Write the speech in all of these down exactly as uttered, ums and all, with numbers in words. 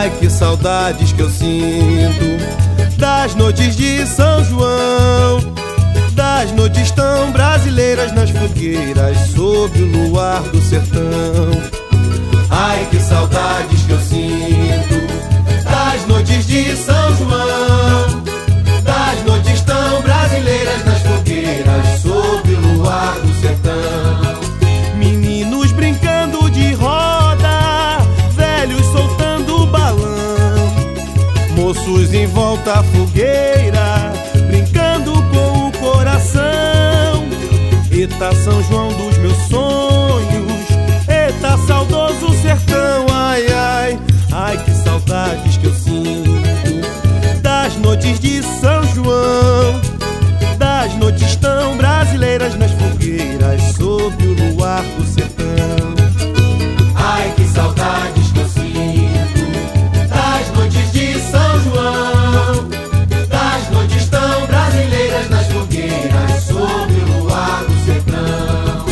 Ai, que saudades que eu sinto das noites de São João, das noites tão brasileiras nas fogueiras sob o luar do sertão. Ai, que saudades que eu sinto das noites de São João, das noites tão brasileiras nas fogueiras sob o luar do sertão. Meninos brincando de roda, velhos soltando balão, moços em volta à fogueira, brincando com o coração. Eita, São João dos meus sonhos, eita, saudoso sertão. Ai, ai, ai, que saudades que eu sinto das noites de São João, das noites tão brasileiras nas fogueiras sob o luar do sertão. Ai, que saudades que eu sinto das noites de São João, das noites tão brasileiras nas fogueiras sob o luar do sertão.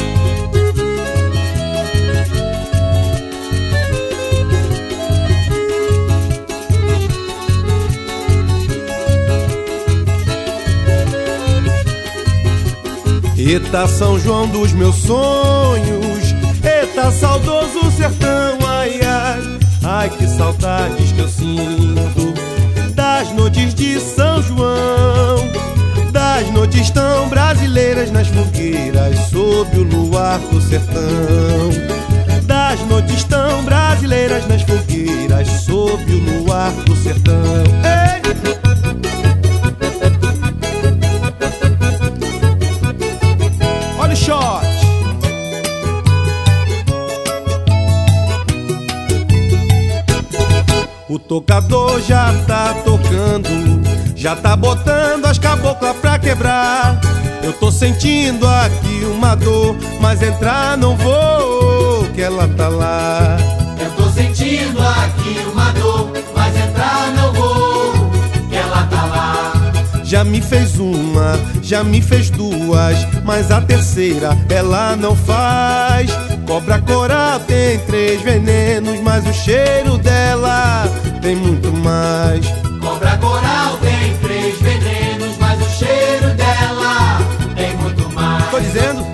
Eita, São João dos meus sonhos, eita, saudoso sertão. Ai, ai, ai, que saudades que eu sinto das noites de São João, das noites tão brasileiras nas fogueiras sob o luar do sertão, das noites tão brasileiras nas fogueiras sob o luar do sertão. Ei! Shot. O tocador já tá tocando, já tá botando as caboclas pra quebrar. Eu tô sentindo aqui uma dor, mas entrar não vou, que ela tá lá. Eu tô sentindo aqui uma dor, mas entrar não vou, que ela tá lá. Já me fez uma, já me fez duas, mas a terceira ela não faz. Cobra coral tem três venenos, mas o cheiro dela tem muito mais. Cobra coral tem três venenos, mas o cheiro dela tem muito mais. Tô dizendo.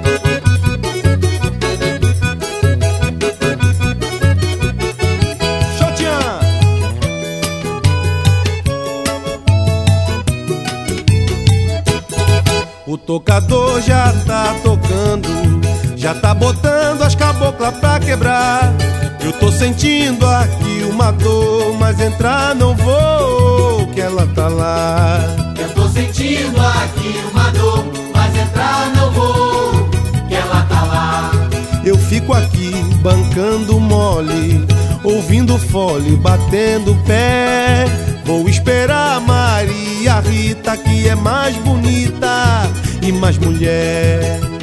O tocador já tá tocando, já tá botando as caboclas pra quebrar. Eu tô sentindo aqui uma dor, mas entrar não vou, que ela tá lá. Eu tô sentindo aqui uma dor, mas entrar não vou, que ela tá lá. Eu fico aqui bancando mole, ouvindo fole, batendo pé. Vou esperar a Maria Rita, que é mais bonita e mais mulher.